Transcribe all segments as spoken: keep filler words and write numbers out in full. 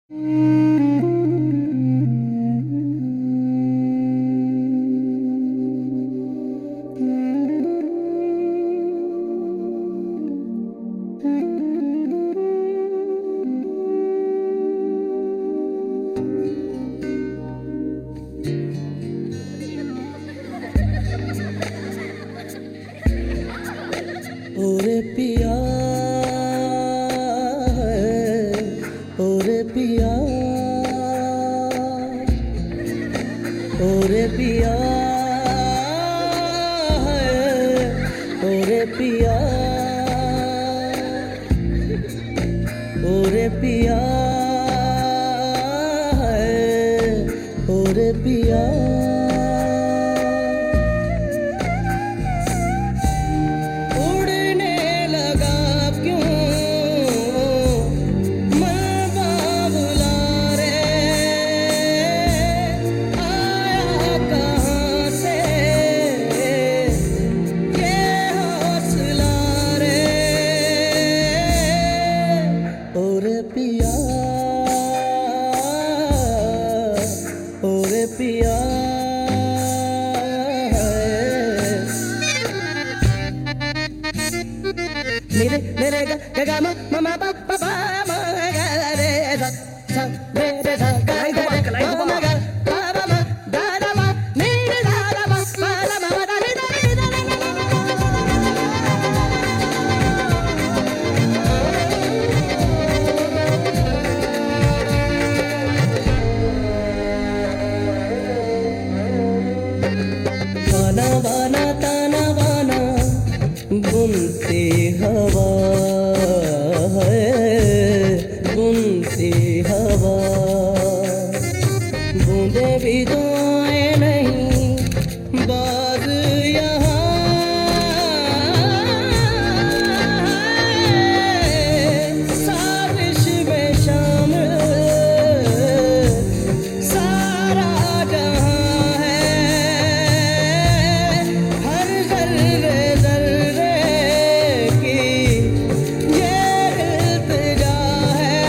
ओरे पिया ओरे पिया ओरे पिया ओरे पिया ओरे पिया ओरे पिया ओरे पिया ओरे पिया मेरे मेरे ग ग ग म म म प प प म ग रे ध ध रे रे ध ग ग रे म म ग प प म द द म नि रे ध द म प द म द नि द नि द वाना वाना ताना वाना बुनती हवा है बुनती हवा बूंदे भी तो आए नहीं बाज यहाँ साजिश में शामिल सारा जहाँ है हर जर्रे जर्रे की ये इल्तिजा है।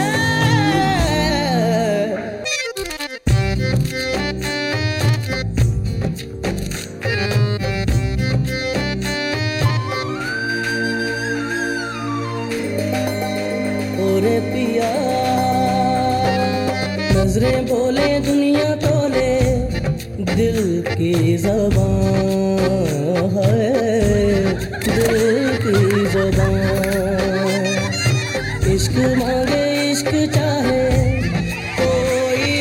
ओरे पिया नजरें बोले दुनिया तोले दिल की ज़बान है दिल की ज़बान इश्क मांगे इश्क चाहे कोई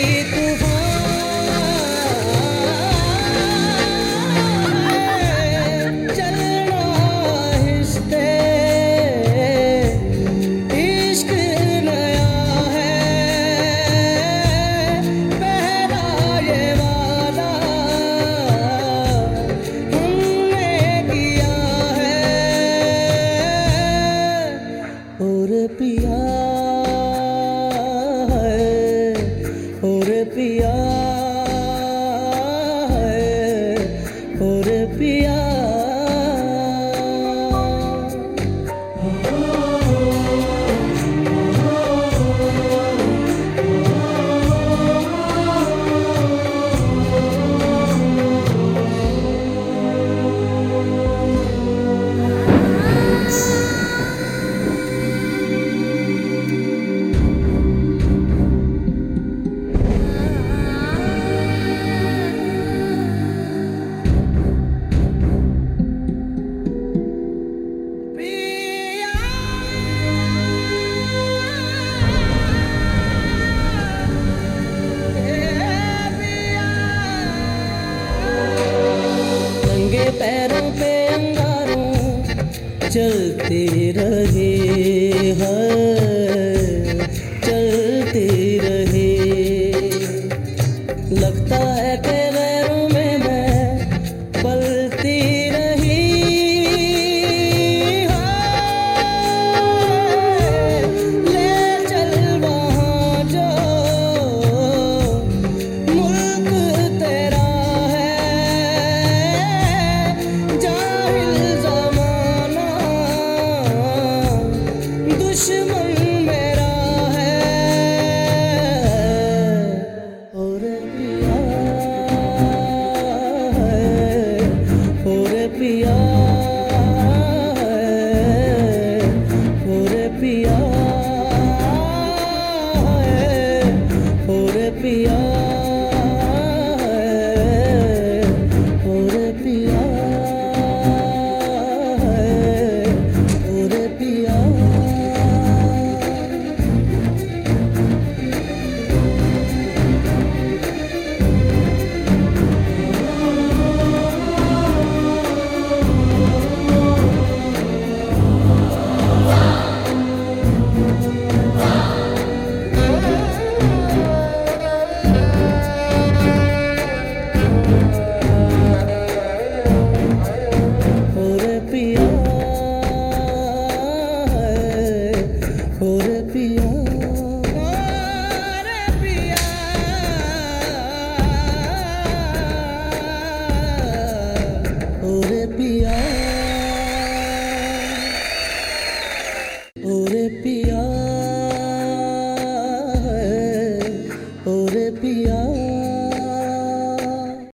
तूफान चलना आहिस्ते इश्क नया है पहला ये वादा हमने किया है। ओरे पिया ओरे पिया ओरे पिया नंगे पैरों पे अंगारों चलते रहे हैं चलते रहे लगता है कि गैरों में मैं पलती रही हाँ, ले चल वहाँ जो मुल्क तेरा है जाहिल ज़माना दुश्मन मेरा है। पिया